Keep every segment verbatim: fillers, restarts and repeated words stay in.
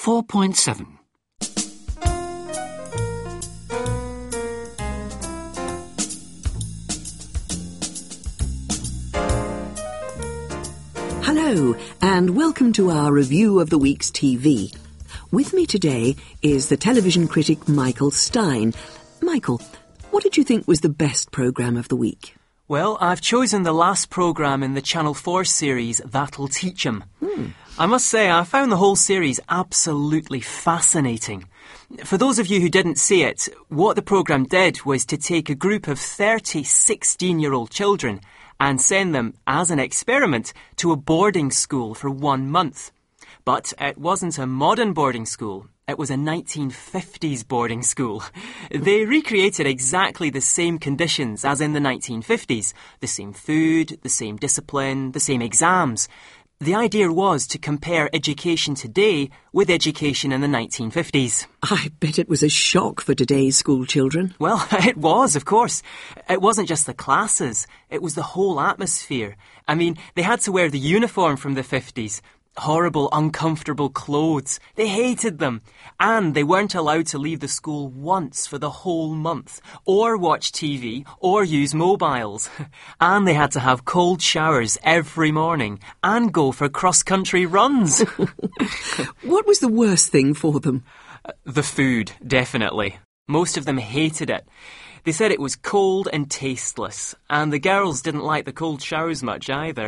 four point seven. Hello, and welcome to our review of the week's T V. With me today is the television critic Michael Stein. Michael, what did you think was the best programme of the week? Well, I've chosen the last programme in the Channel four series, That'll Teach 'Em. Hmm. I must say, I found the whole series absolutely fascinating. For those of you who didn't see it, what the programme did was to take a group of thirty sixteen-year-old children and send them, as an experiment, to a boarding school for one month. But it wasn't a modern boarding school. It was a nineteen fifties boarding school. They recreated exactly the same conditions as in the nineteen fifties. The same food, the same discipline, the same exams. The idea was to compare education today with education in the nineteen fifties. I bet it was a shock for today's school children. Well, it was, of course. It wasn't just the classes. It was the whole atmosphere. I mean, they had to wear the uniform from the fifties. Horrible, uncomfortable clothes. They hated them. And they weren't allowed to leave the school once for the whole month, or watch T V, or use mobiles. And they had to have cold showers every morning, and go for cross-country runs. What was the worst thing for them? The food, definitely. Most of them hated it. They said it was cold and tasteless, and the girls didn't like the cold showers much either.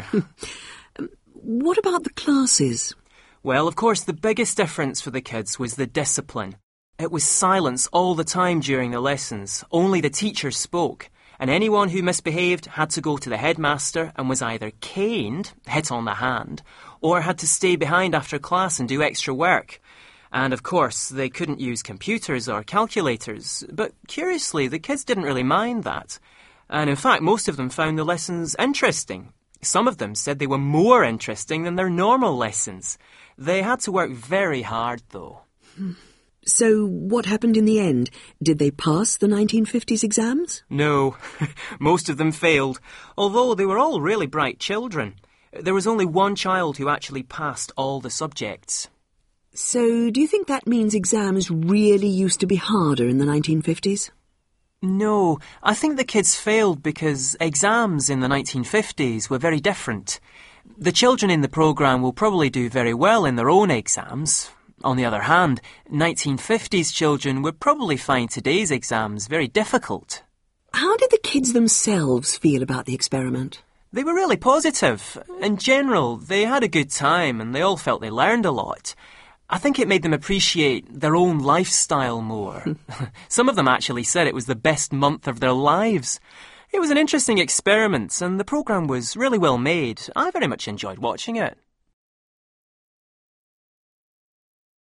What about the classes? Well, of course, the biggest difference for the kids was the discipline. It was silence all the time during the lessons. Only the teacher spoke. And anyone who misbehaved had to go to the headmaster and was either caned, hit on the hand, or had to stay behind after class and do extra work. And, of course, they couldn't use computers or calculators. But, curiously, the kids didn't really mind that. And, in fact, most of them found the lessons interesting. Some of them said they were more interesting than their normal lessons. They had to work very hard, though. So what happened in the end? Did they pass the nineteen fifties exams? No, most of them failed, although they were all really bright children. There was only one child who actually passed all the subjects. So do you think that means exams really used to be harder in the nineteen fifties? No, I think the kids failed because exams in the nineteen fifties were very different. The children in the programme will probably do very well in their own exams. On the other hand, nineteen fifties children would probably find today's exams very difficult. How did the kids themselves feel about the experiment? They were really positive. In general, they had a good time and they all felt they learned a lot. I think it made them appreciate their own lifestyle more. Some of them actually said it was the best month of their lives. It was an interesting experiment and the programme was really well made. I very much enjoyed watching it.